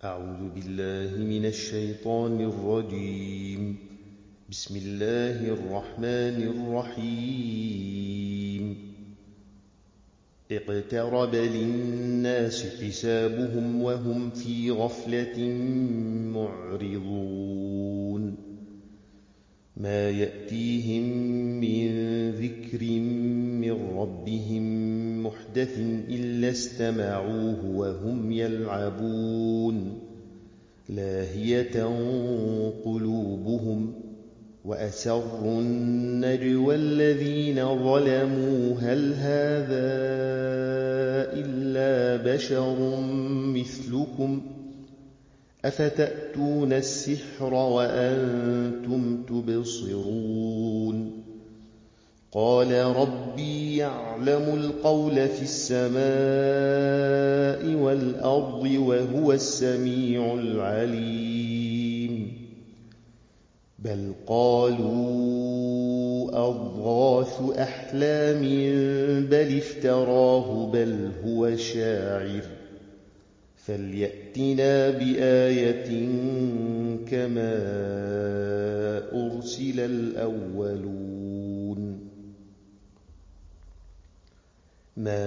أعوذ بالله من الشيطان الرجيم. بسم الله الرحمن الرحيم. اقترب للناس حسابهم وهم في غفلة معرضون. ما يأتيهم من ذكر من ربهم محدث إلا استمعوه وهم يلعبون لاهية قلوبهم وأسروا النجوى الذين ظلموا هل هذا إلا بشر مثلكم أفتأتون السحر وأنتم تبصرون. قال ربي يعلم القول في السماء والأرض وهو السميع العليم. بل قالوا أضغاث أحلام بل افتراه بل هو شاعر فليأتنا بآية كما أرسل الأولون. ما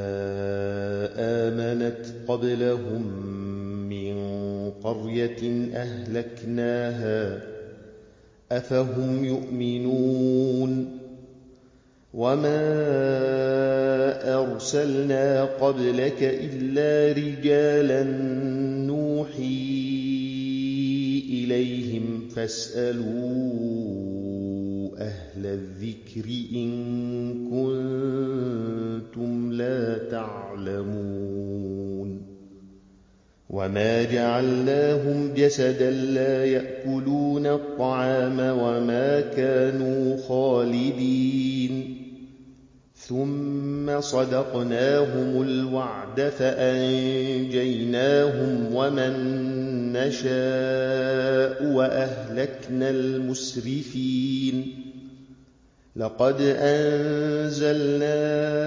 آمنت قبلهم من قرية أهلكناها أفهم يؤمنون. وما أرسلنا قبلك إلا رجالا نوحي إليهم فاسألوا أهل الذكر إن كنتم لا تعلمون. وما جعلناهم جسدا لا يأكلون الطعام وما كانوا خالدين. ثم صدقناهم الوعد فأنجيناهم ومن نشاء وأهلكنا المسرفين. لقد أنزلنا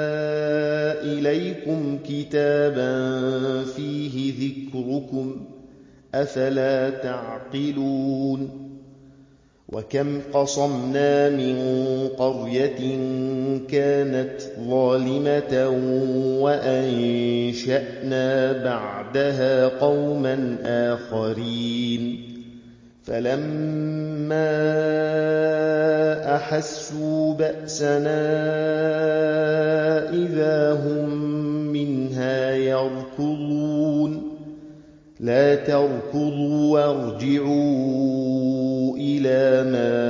إليكم كتابا فيه ذكركم أفلا تعقلون. وكم قصمنا من قرية كانت ظالمة وأنشأنا بعدها قوما آخرين فلما أحسوا بأسنا إذا هم منها يركضون. لا تركضوا وارجعوا إلى ما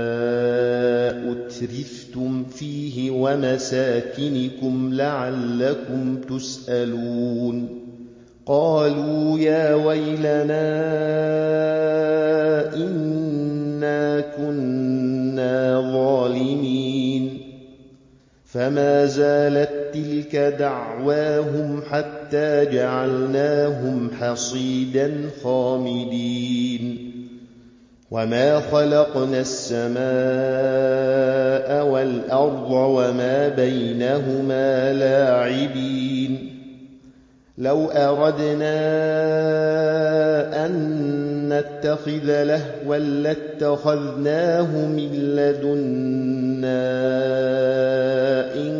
أترفتم فيه ومساكنكم لعلكم تسألون. قالوا يا ويلنا إنا كنا ظالمين. فما زالت تلك دعواهم حتى جعلناهم حصيدا خامدين. وما خلقنا السماء والأرض وما بينهما لاعبين. لو أردنا أن نتخذ لهوا لاتخذناه من لدنا إن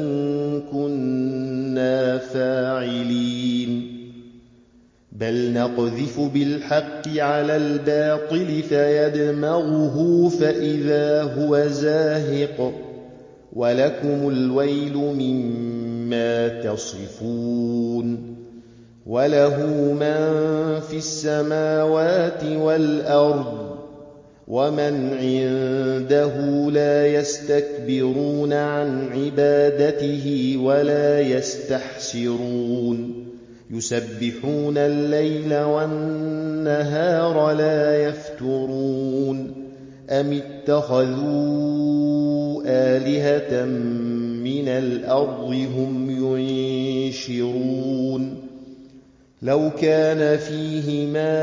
كنا فاعلين. بل نقذف بالحق على الباطل فيدمغه فإذا هو زاهق ولكم الويل مما تصفون. وله من في السماوات والأرض ومن عنده لا يستكبرون عن عبادته ولا يستحسرون. يسبحون الليل والنهار لا يفترون. أم اتخذوا آلهة من الأرض هم ينشرون. لو كان فيهما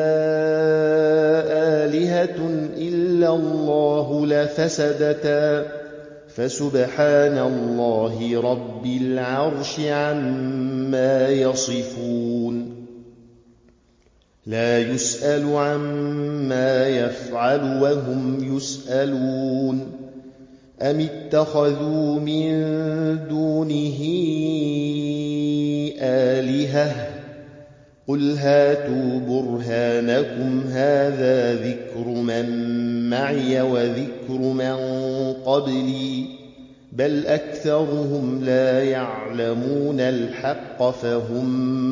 آلهة إلا الله لفسدتا فسبحان الله رب العرش عما يصفون. لا يسأل عما يفعل وهم يسألون أم اتخذوا من دونه آلهة قل هاتوا برهانكم هذا ذكر من معي وذكر من قبلي بل أكثرهم لا يعلمون الحق فهم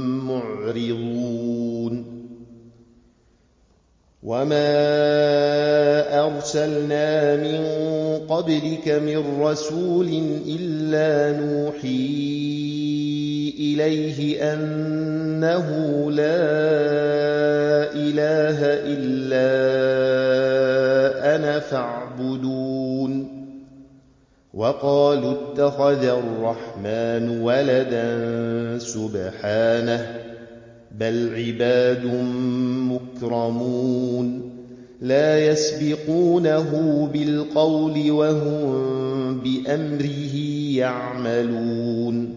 معرضون وما أرسلنا من قبلك من رسول إلا نوحي إليه أنه لا إله إلا أنا فاعبدون وقالوا اتخذ الرحمن ولدا سبحانه بل عباد مكرمون لا يسبقونه بالقول وهم بأمره يعملون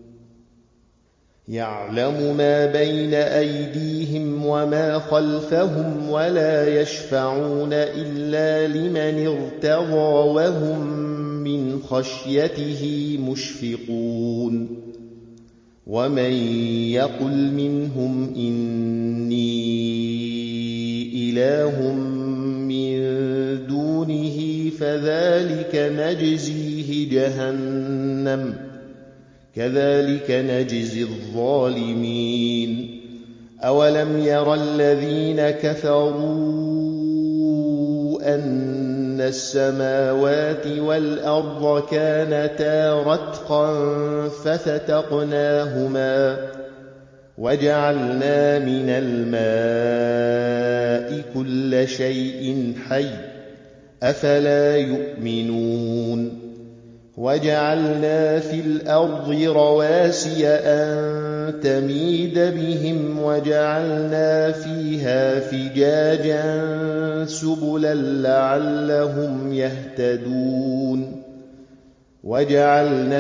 يعلم ما بين أيديهم وما خلفهم ولا يشفعون إلا لمن ارتضى وهم من خشيته مشفقون ومن يقل منهم إني إله من دونه فذلك نجزيه جهنم كذلك نجزي الظالمين أولم ير الذين كفروا أن السماوات والأرض كانتا رتقا ففتقناهما وجعلنا من الماء كل شيء حي أفلا يؤمنون وجعلنا في الأرض رواسي أن تميد بهم وجعلنا فيها فجاجا سبلا لعلهم يهتدون وجعلنا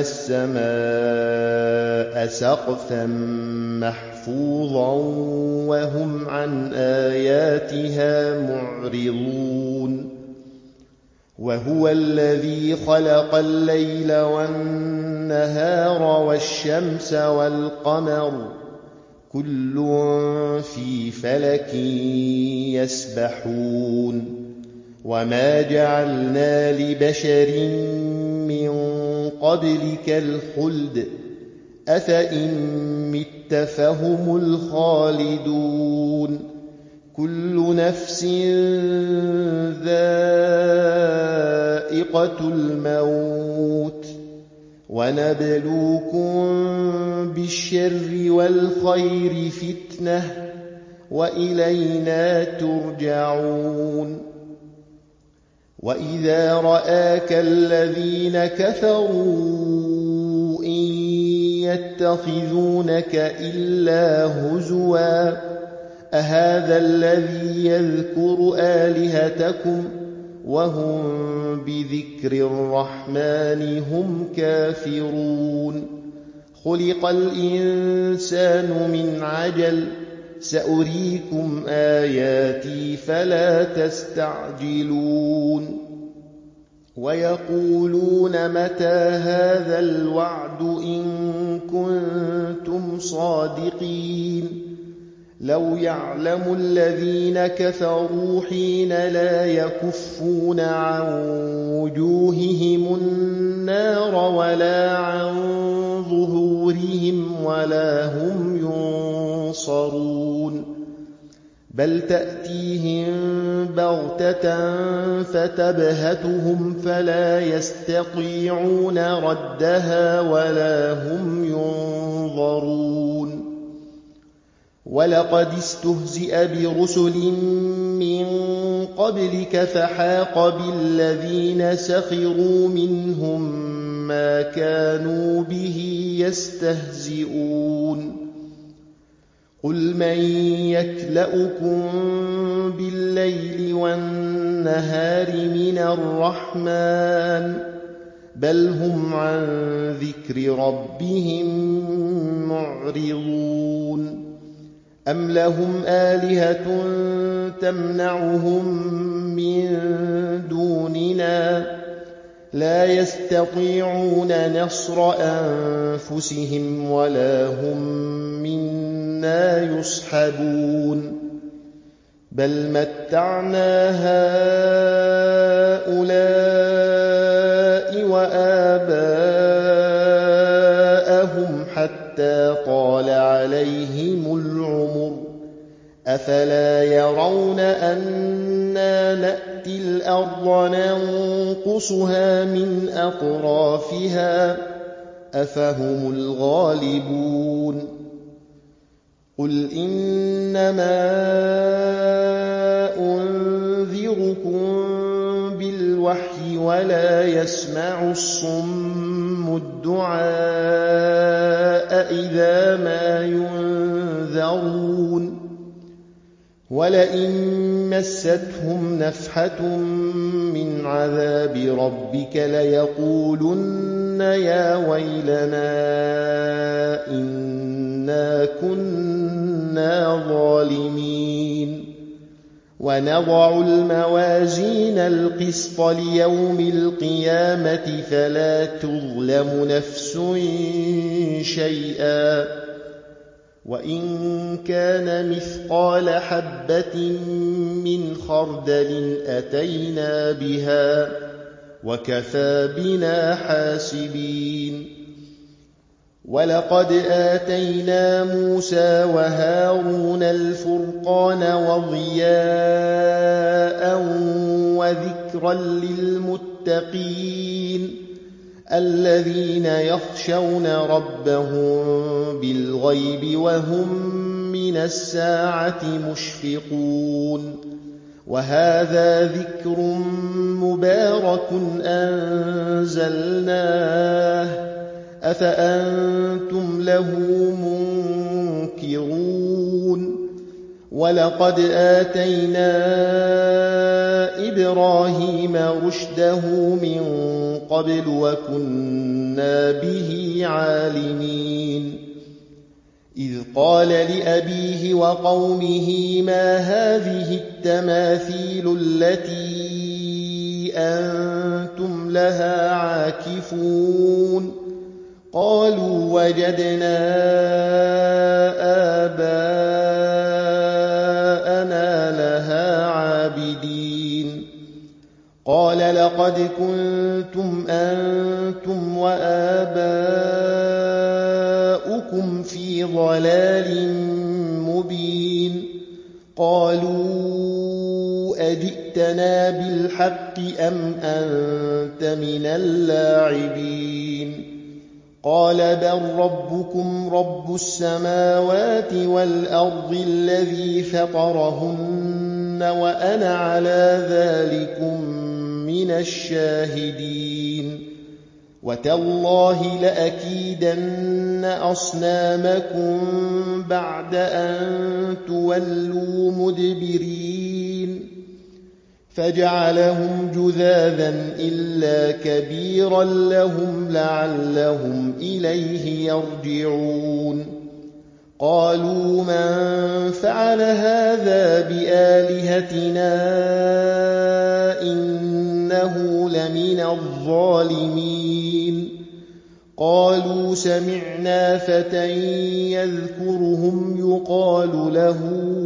السماء سقفا محفوظا وهم عن آياتها معرضون وهو الذي خلق الليل والنهار والشمس والقمر كل في فلك يسبحون وما جعلنا لبشر من قبلك الخلد أفإن مت فهم الخالدون كل نفس ذائقة الموت ونبلوكم بالشر والخير فتنة وإلينا ترجعون وإذا رآك الذين كفروا إن يتخذونك إلا هزوا أهذا الذي يذكر آلهتكم وهم بذكر الرحمن هم كافرون خلق الإنسان من عجل سأريكم آياتي فلا تستعجلون ويقولون متى هذا الوعد إن كنتم صادقين لو يعلم الذين كفروا حين لا يكفون عن وجوههم النار ولا عن ظهورهم ولا هم ينصرون بل تأتيهم بغتة فتبهتهم فلا يستطيعون ردها ولا هم ينظرون ولقد استهزئ برسل من قبلك فحاق بالذين سخروا منهم ما كانوا به يستهزئون قل من يكلؤكم بالليل والنهار من الرحمن بل هم عن ذكر ربهم معرضون أَمْ لَهُمْ آلِهَةٌ تَمْنَعُهُم مِّن دُونِنَا لَا يَسْتَطِيعُونَ نَصْرَ أَنفُسِهِمْ وَلَا هُم مِّنَّا يُصْحَبُونَ بَلْ مَتَّعْنَا هَٰؤُلَاءِ وَآبَاءَهُمْ حَتَّىٰ طَالَ عَلَيْهِمُ الْعُمُرُ أَفَلَا يَرَوْنَ أَنَّا نَأْتِي الْأَرْضَ نَنقُصُهَا مِنْ أَطْرَافِهَا أَفَهُمُ الْغَالِبُونَ قُلْ إِنَّمَا أُنذِرُكُم بِالْوَحْيِ وَلَا يَسْمَعُ الصُّمُّ الدُّعَاءَ إِذَا مَا يُنذَرُونَ وَلَئِن مَّسَّتْهُمْ نَفْحَةٌ مِّنْ عَذَابِ رَبِّكَ لَيَقُولُنَّ يَا وَيْلَنَا إِنَّا كُنَّا ظَالِمِينَ وَنَضَعُ الْمَوَازِينَ الْقِسْطَ لِيَوْمِ الْقِيَامَةِ فَلَا تُظْلَمُ نَفْسٌ شَيْئًا وَإِن كَانَ مِثْقَالَ حَبَّةٍ مِّنْ خَرْدَلٍ أَتَيْنَا بِهَا وَكَفَىٰ بِنَا حَاسِبِينَ وَلَقَدْ آتَيْنَا مُوسَىٰ وَهَارُونَ الْفُرْقَانَ وَضِيَاءً وَذِكْرًا لِّلْمُتَّقِينَ الَّذِينَ يَخْشَوْنَ رَبَّهُم بِالْغَيْبِ وَهُم مِّنَ السَّاعَةِ مُشْفِقُونَ وَهَٰذَا ذِكْرٌ مُّبَارَكٌ أَنزَلْنَاهُ أَفَأَنتُمْ لَهُ مُنكِرُونَ وَلَقَدْ آتَيْنَا إِبْرَاهِيمَ رُشْدَهُ مِن قَبْلُ وَكُنَّا بِهِ عَالِمِينَ إِذْ قَالَ لِأَبِيهِ وَقَوْمِهِ مَا هَٰذِهِ التَّمَاثِيلُ الَّتِي أَنتُمْ لَهَا عَاكِفُونَ قَالُوا وَجَدْنَا آبَاءَنَا لَهَا عَابِدِينَ قَالَ لَقَدْ كُنتُمْ أَنتُمْ وَآبَاؤُكُمْ فِي ضَلَالٍ مُّبِينٍ قَالُوا أَجِئْتَنَا بِالْحَقِّ أَمْ أَنتَ مِنَ اللاعبين قَالَ بَل رَّبُّكُمْ رَبُّ السَّمَاوَاتِ وَالْأَرْضِ الَّذِي فَطَرَهُنَّ وَأَنَا عَلَىٰ ذَٰلِكُم مِّنَ الشَّاهِدِينَ وَتَاللَّهِ لَأَكِيدَنَّ أَصْنَامَكُم بَعْدَ أَن تُوَلُّوا مُدْبِرِينَ فَجَعَلَهُمْ جُذَاذًا إِلَّا كَبِيرًا لَّهُمْ لَعَلَّهُمْ إِلَيْهِ يَرْجِعُونَ قَالُوا مَن فَعَلَ هَٰذَا بِآلِهَتِنَا إِنَّهُ لَمِنَ الظَّالِمِينَ قَالُوا سَمِعْنَا فَتًى يَذْكُرُهُمْ يُقَالُ لَهُ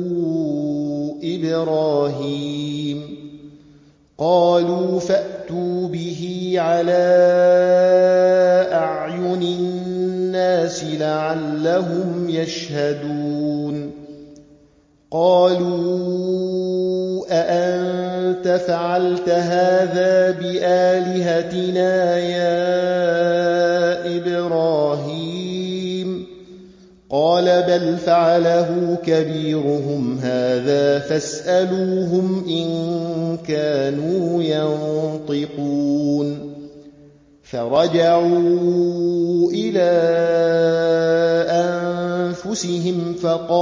إِبْرَاهِيمُ قَالُوا فَأْتُوا بِهِ عَلَىٰ أَعْيُنِ النَّاسِ لَعَلَّهُمْ يَشْهَدُونَ قَالُوا أَأَنتَ فَعَلْتَ هَٰذَا بِآلِهَتِنَا يَا إِبْرَاهِيمُ قَالَ بَلْ فَعَلَهُ كَبِيرُهُمْ هَٰذَا فَاسْأَلُوهُمْ إِن كَانُوا يَنطِقُونَ فَرَجَعُوا إِلَىٰ أَنفُسِهِمْ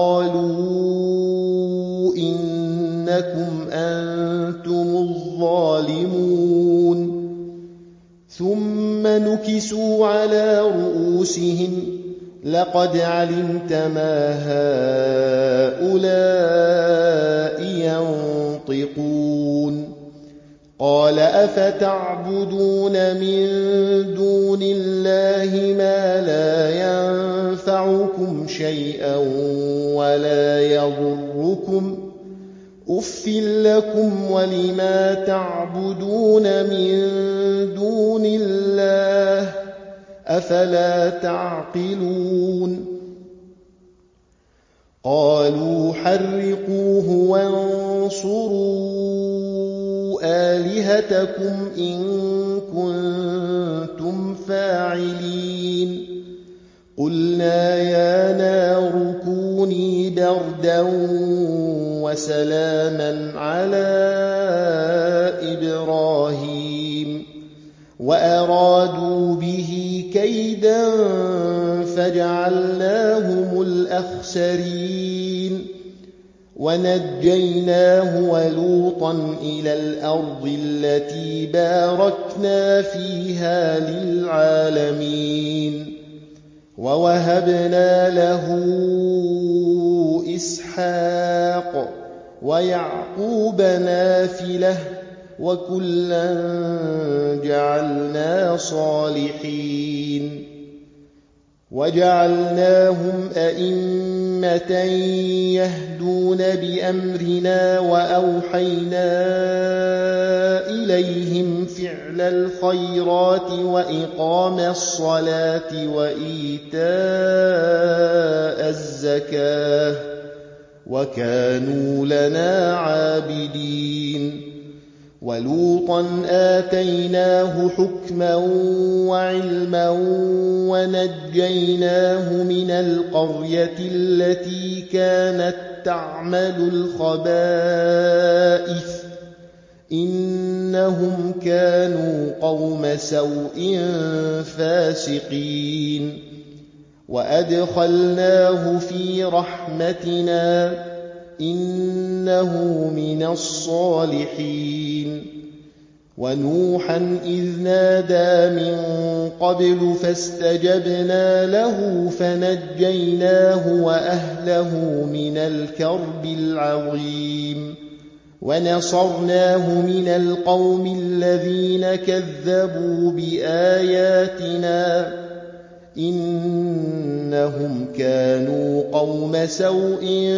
فَقَالُوا إِنَّكُمْ أَنتُمُ الظَّالِمُونَ ثُمَّ نُكِسُوا عَلَىٰ رُءُوسِهِمْ لقد علمت ما هؤلاء ينطقون قال أفتعبدون من دون الله ما لا ينفعكم شيئا ولا يضركم أف لكم ولما تعبدون من دون الله أفلا تعقلون قالوا حرقوه وانصروا آلهتكم إن كنتم فاعلين قلنا يا نار كوني بردا وسلاما على إبراهيم وأرادوا به كيدا فجعلناهم الأخسرين ونجيناه ولوطا إلى الأرض التي باركنا فيها للعالمين ووهبنا له إسحاق ويعقوب نافلة وكلا جعلنا صالحين وجعلناهم أئمة يهدون بأمرنا وأوحينا إليهم فعل الخيرات وإقام الصلاة وإيتاء الزكاة وكانوا لنا عابدين ولوطا آتيناه حكما وعلما ونجيناه من القرية التي كانت تعمل الخبائث إنهم كانوا قوم سوء فاسقين وأدخلناه في رحمتنا إنه من الصالحين ونوحا إذ نادى من قبل فاستجبنا له فنجيناه وأهله من الكرب العظيم ونصرناه من القوم الذين كذبوا بآياتنا إنهم كانوا قوم سوء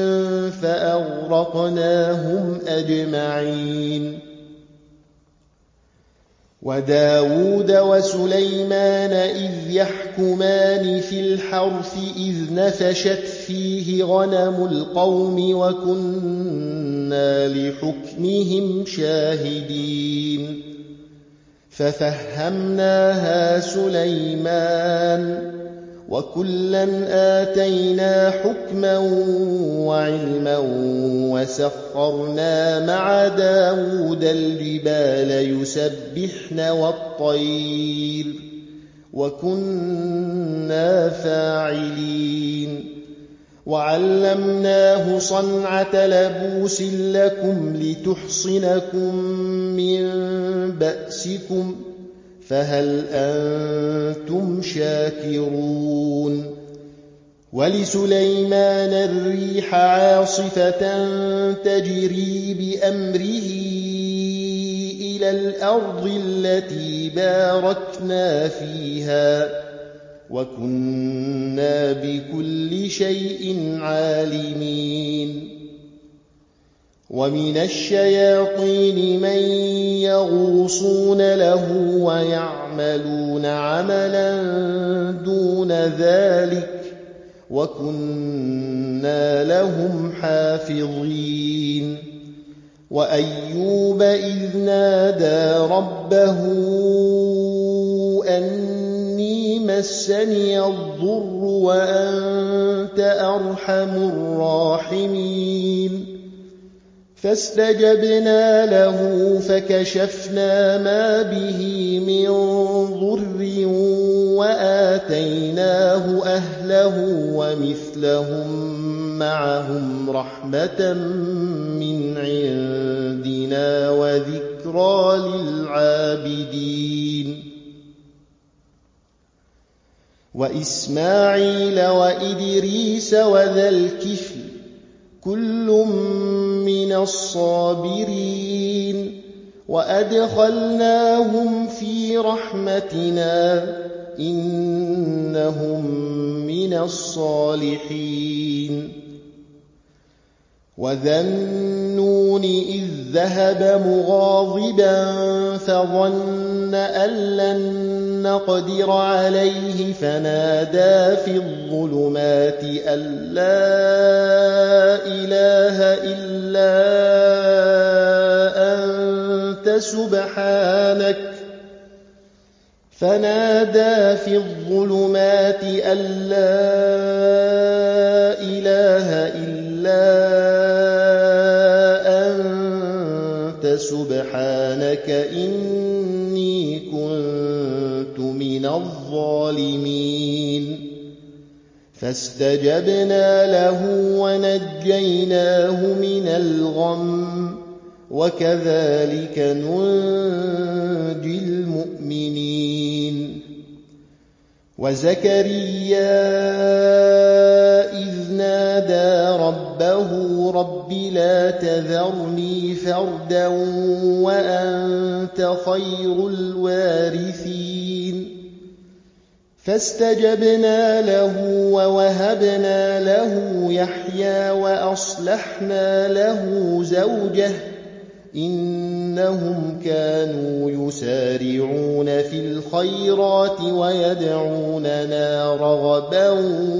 فأغرقناهم أجمعين وداود وسليمان إذ يحكمان في الحرث إذ نفشت فيه غنم القوم وكنا لحكمهم شاهدين ففهمناها سليمان وكلا آتينا حكما وعلما وسخرنا مع داود الجبال يسبحن والطير وكنا فاعلين وعلمناه صنعة لبوس لكم لتحصنكم من بأسكم فهل أنتم شاكرون ولسليمان الريح عاصفة تجري بأمره إلى الأرض التي باركنا فيها وكنا بكل شيء عالمين ومن الشياطين من يغوصون له ويعملون عملا دون ذلك وكنا لهم حافظين وأيوب إذ نادى ربه أني مسني الضر وأنت أرحم الراحمين فاستجبنا له فكشفنا ما به من ضر وآتيناه أهله ومثلهم معهم رحمة من عندنا وذكرى للعابدين وإسماعيل وإدريس وذا الكفل كل من الصابرين وأدخلناهم في رحمتنا إنهم من الصالحين وذا النون إذ ذهب مغاضبا فظن أن لن نقدر عليه فنادى في الظلمات أن لا إله إلا أنت سبحانك إني كنت من الظالمين فاستجبنا له ونجيناه من الغم وكذلك ننجي المؤمنين وزكريا إذ نادى ربه رب لا تذرني فردا وأنت خير الوارثين فاستجبنا له ووهبنا له يحيى وأصلحنا له زوجه إنهم كانوا يسارعون في الخيرات ويدعوننا رغبا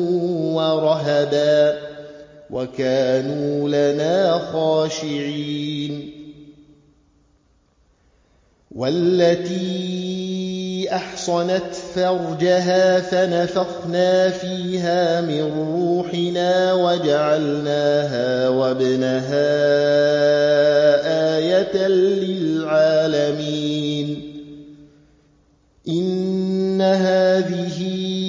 ورهبا وكانوا لنا خاشعين والتي أحصنت فرجها فنفخنا فيها من روحنا وجعلناها وابنها آية للعالمين إن هذه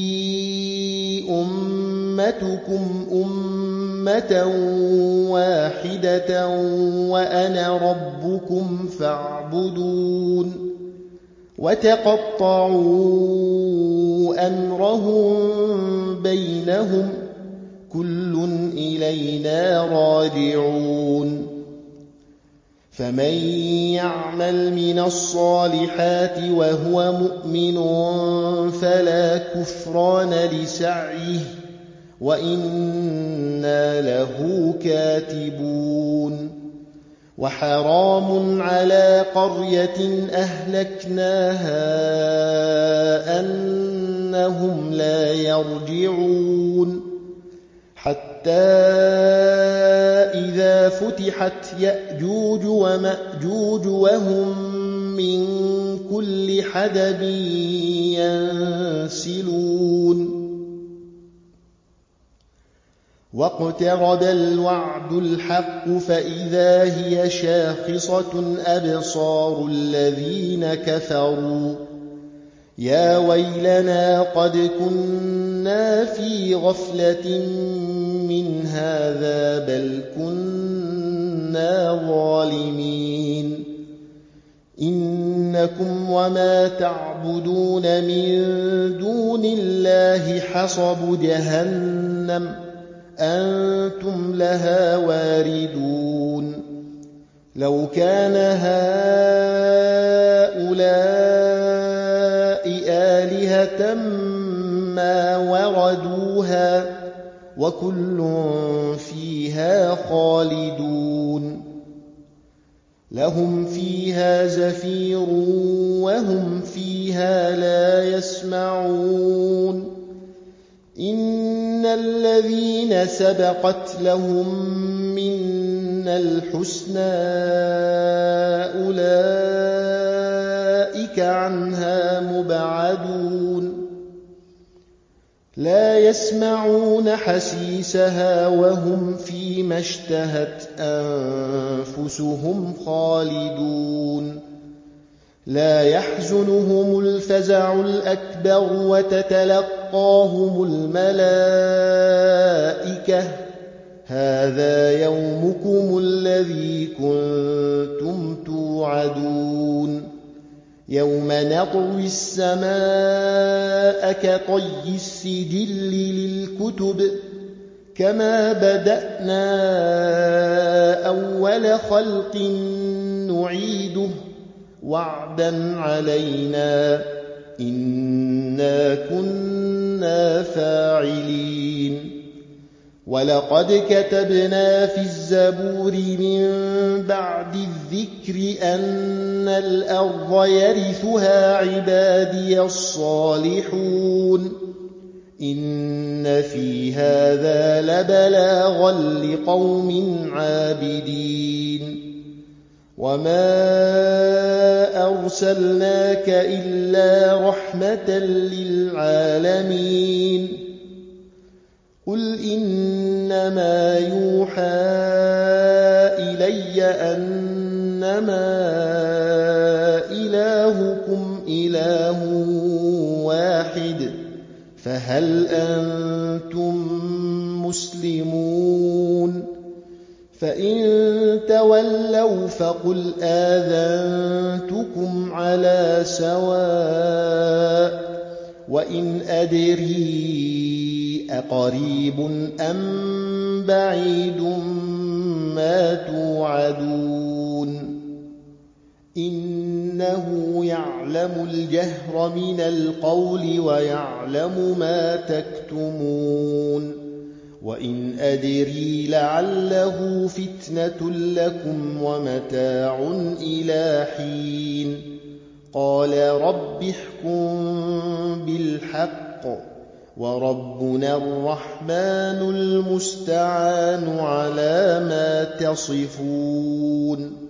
أمتكم أمة واحدة وأنا ربكم فاعبدون وتقطعوا أمرهم بينهم كل إلينا راجعون فمن يعمل من الصالحات وهو مؤمن فلا كفران لسعيه وإنا له كاتبون وحرام على قرية أهلكناها أنهم لا يرجعون حتى إذا فتحت يأجوج ومأجوج وهم من كل حدب ينسلون واقترب الوعد الحق فإذا هي شاخصة أبصار الذين كفروا يا ويلنا قد كنا في غفلة من هذا بل كنا ظالمين إنكم وما تعبدون من دون الله حصب جهنم أنتم لها واردون لو كان هؤلاء آلهة ما وردوها وكل فيها خالدون لهم فيها زفير وهم فيها لا يسمعون إن الذين سبقت لهم منا الحسنى أولئك عنها مبعدون لا يسمعون حسيسها وهم فيما اشتهت أنفسهم خالدون لا يحزنهم الفزع الأكبر وتتلقاهم الملائكة هذا يومكم الذي كنتم توعدون يوم نطوي السماء كطي السجل للكتب كما بدأنا أول خلق نعيده وعدا علينا إنا كنا فاعلين ولقد كتبنا في الزبور من بعد الذكر أن الأرض يرثها عبادي الصالحون إن في هذا لبلاغا لقوم عابدين وما أرسلناك إلا رحمة للعالمين قل إنما يوحى إلي أنما إلهكم إله واحد فهل أنتم مسلمون فإن تولوا فقل آذنتكم على سواء وإن أدري أقريب أم بعيد ما توعدون إنه يعلم الجهر من القول ويعلم ما تكتمون وإن أدري لعله فتنة لكم ومتاع إلى حين قال رب احكم بالحق وربنا الرحمن المستعان على ما تصفون